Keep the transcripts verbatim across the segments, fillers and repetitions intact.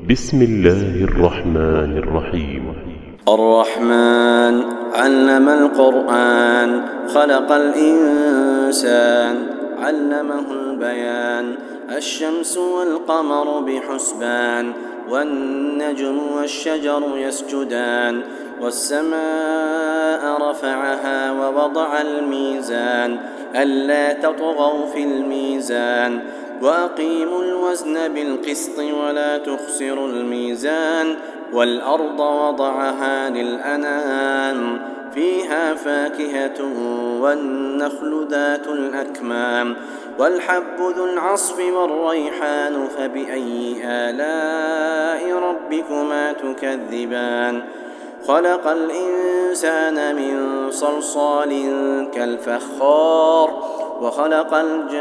بسم الله الرحمن الرحيم. الرحمن علم القرآن خلق الإنسان علمه البيان. الشمس والقمر بحسبان والنجم والشجر يسجدان. والسماء رفعها ووضع الميزان ألا تطغوا في الميزان وأقيموا الوزن بالقسط ولا تخسروا الميزان. والأرض وضعها للأنام فيها فاكهة والنخل ذات الأكمام والحب ذو العصف والريحان. فبأي آلاء ربكما تكذبان؟ خلق الإنسان من صلصال كالفخار وخلق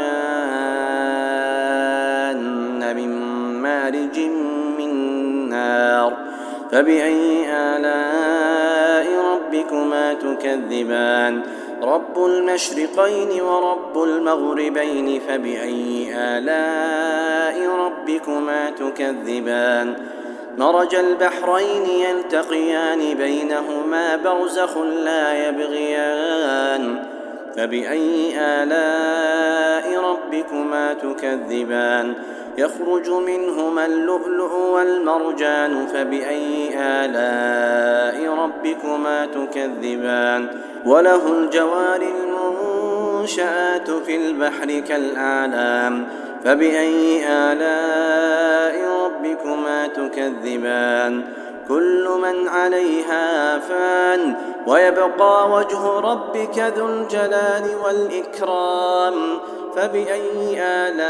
الجان من مارج من نار. فبأي آلاء ربكما تكذبان؟ رب المشرقين ورب المغربين. فبأي آلاء ربكما تكذبان؟ مرج البحرين يلتقيان بينهما برزخ لا يبغيان. فبأي آلاء ربكما تكذبان؟ يخرج منهما اللؤلؤ والمرجان. فبأي آلاء ربكما تكذبان؟ وله الجوار المنشآت في البحر كالأعلام. فبأي آلاء ربكما تكذبان؟ كل من عليها فان ويبقى وجه ربك ذو الجلال والإكرام. فبأي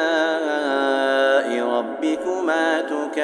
آلاء ربكما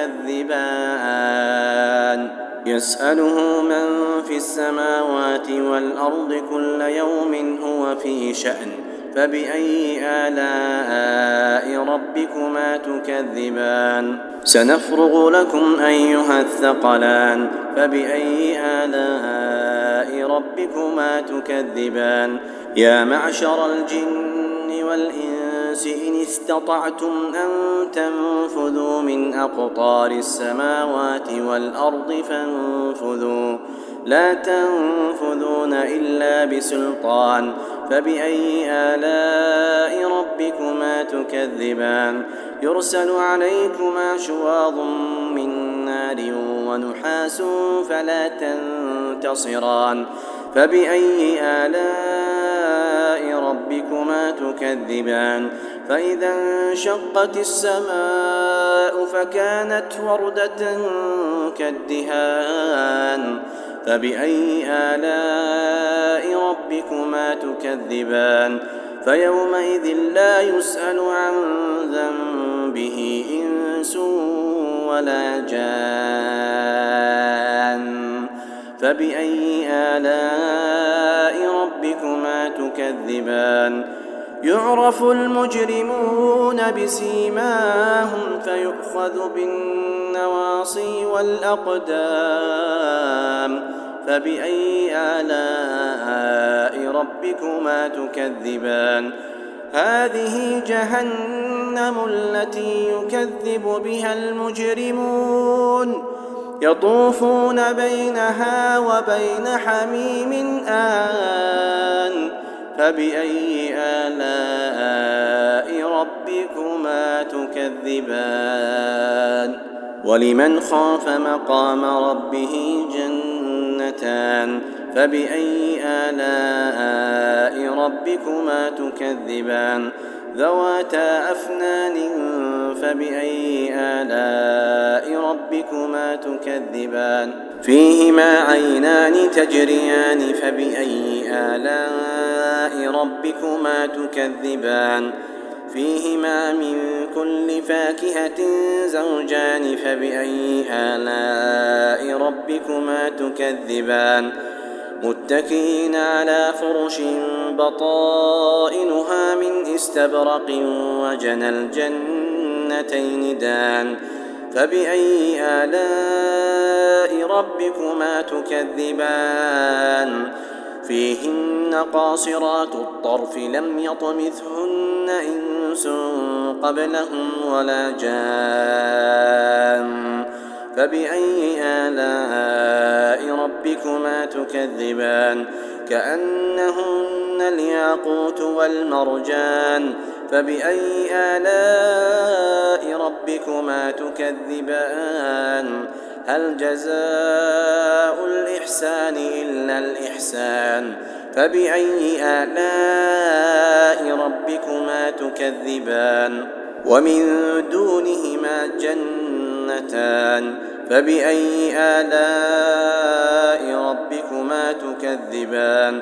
تكذبان؟ يسأله من في السماوات والأرض كل يوم هو في شأن. فبأي آلاء ربكما تكذبان؟ سنفرغ لكم أيها الثقلان. فبأي آلاء ربكما تكذبان؟ يا معشر الجن والإنس إن استطعتم أن تنفذوا من أقطار السماوات والأرض فانفذوا لا تنفذون إلا بسلطان. فبأي آلاء ربكما تكذبان؟ يرسل عليكما شواظ من نار ونحاس فلا تنتصران. فبأي آلاء ربكما تكذبان؟ فإذا انشقت السماء فكانت وردة كالدهان. فبأي آلاء ربكما تكذبان؟ فيومئذ لا يسأل عن ذنبه إنس ولا جان. فبأي آلاء ربكما تكذبان؟ يعرف المجرمون بسيماهم فيؤخذ بالنواصي والأقدام. فبأي آلاء ربكما تكذبان؟ هذه جهنم التي يكذب بها المجرمون يطوفون بينها وبين حميم آن. فبأي آلاء ربكما تكذبان؟ ولمن خاف مقام ربه جنتان. فبأي آلاء ربكما تكذبان؟ ذواتا أفنان. فبأي آلاء ربكما تكذبان؟ فيهما عينان تجريان. فبأي آلاء ربكما تكذبان؟ فيهما من كل فاكهة زوجان. فبأي آلاء ربكما تكذبان؟ متكئين على فرش بطائنها من استبرق وجنى الجنتين دان. فبأي آلاء ربكما تكذبان؟ فيهن قاصرات الطرف لم يطمثهن إنس قبلهم ولا جان فبأي آلاء ربكما تكذبان كأنهن الياقوت والمرجان فبأي آلاء ربكما تكذبان هل جزاء الإحسان إلا الإحسان فبأي آلاء ربكما تكذبان ومن دونهما جنتان فبأي آلاء ربكما تكذبان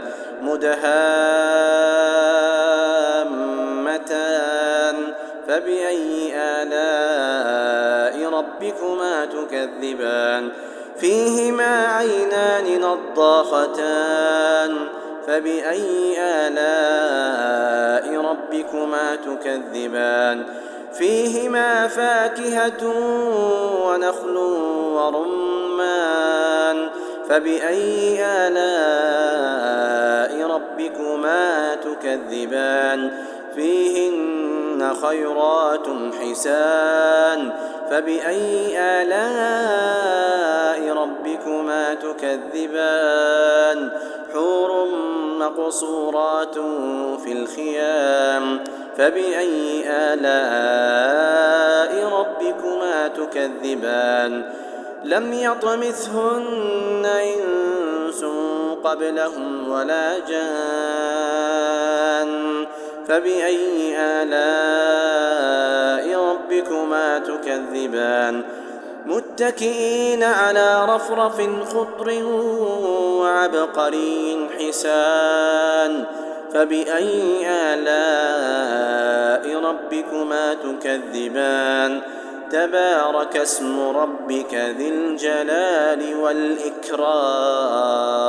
مدهامتان فبأي آلاء ربكما تكذبان فيهما عينان نضاختان فبأي آلاء ربكما تكذبان فيهما فاكهة ونخل ورمان فبأي آلاء ربكما تكذبان فيهن خيرات حسان فبأي آلاء ربكما تكذبان حور مقصورات في الخيام فبأي آلاء ربكما تكذبان لم يطمثهن إنس قبلهم ولا جان فبأي آلاء ربكما تكذبان متكئين على رفرف خضر وعبقري حسان فبأي آلاء ربكما تكذبان تبارك اسم ربك ذي الجلال والإكرام.